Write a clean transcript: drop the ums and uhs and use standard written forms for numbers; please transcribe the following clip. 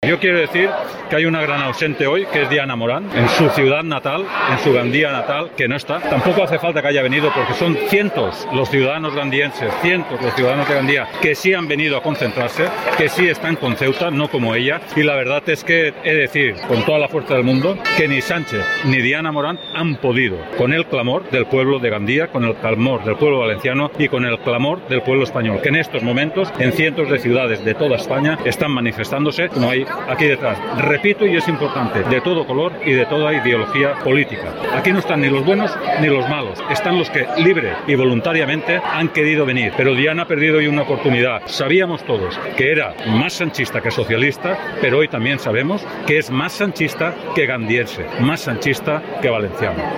Yo quiero decir que hay una gran ausente hoy, que es Diana Morán, en su ciudad natal, en su Gandía natal, que no está. Tampoco hace falta que haya venido, porque son cientos los ciudadanos gandienses, cientos los ciudadanos de Gandía, que sí han venido a concentrarse, que sí están con Ceuta, no como ella. Y la verdad es que he de decir, con toda la fuerza del mundo, que ni Sánchez ni Diana Morán han podido, con el clamor del pueblo de Gandía, con el clamor del pueblo valenciano y con el clamor del pueblo español, que en estos momentos, en cientos de ciudades de toda España, están manifestándose, como hay aquí detrás. Repito, y es importante, de todo color y de toda ideología política. Aquí no están ni los buenos ni los malos, están los que libre y voluntariamente han querido venir. Pero Diana ha perdido hoy una oportunidad. Sabíamos todos que era más sanchista que socialista, pero hoy también sabemos que es más sanchista que gandiense, más sanchista que valenciano.